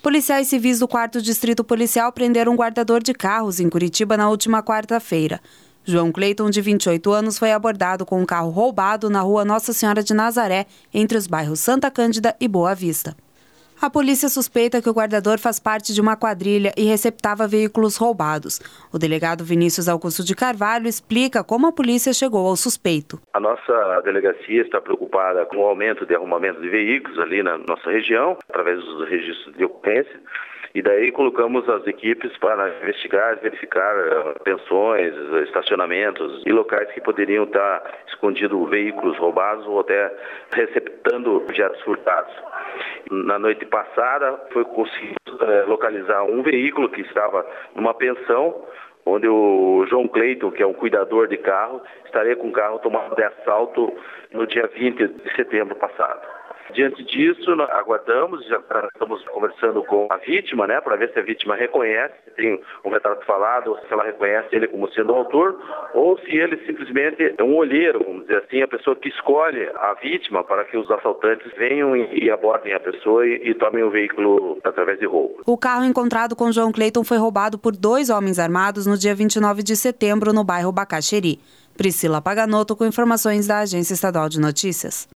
Policiais civis do 4º Distrito Policial prenderam um guardador de carros em Curitiba na última quarta-feira. João Cleiton, de 28 anos, foi abordado com um carro roubado na rua Nossa Senhora de Nazaré, entre os bairros Santa Cândida e Boa Vista. A polícia suspeita que o guardador faz parte de uma quadrilha e receptava veículos roubados. O delegado Vinícius Augusto de Carvalho explica como a polícia chegou ao suspeito. A nossa delegacia está preocupada com o aumento de arrumamento de veículos ali na nossa região, através dos registros de ocorrência. E daí colocamos as equipes para investigar, verificar pensões, estacionamentos e locais que poderiam estar escondidos veículos roubados ou até receptando objetos furtados. Na noite passada foi conseguido localizar um veículo que estava numa pensão, onde o João Cleiton, que é um cuidador de carro, estaria com o carro tomado de assalto no dia 20 de setembro passado. Diante disso, nós aguardamos, já estamos conversando com a vítima, para ver se a vítima reconhece, se tem um retrato falado, ou se ela reconhece ele como sendo o autor, ou se ele simplesmente é um olheiro, vamos dizer assim, a pessoa que escolhe a vítima para que os assaltantes venham e abordem a pessoa e tomem o veículo através de roubo. O carro encontrado com João Cleiton foi roubado por 2 homens armados no dia 29 de setembro no bairro Bacaxeri. Priscila Paganotto com informações da Agência Estadual de Notícias.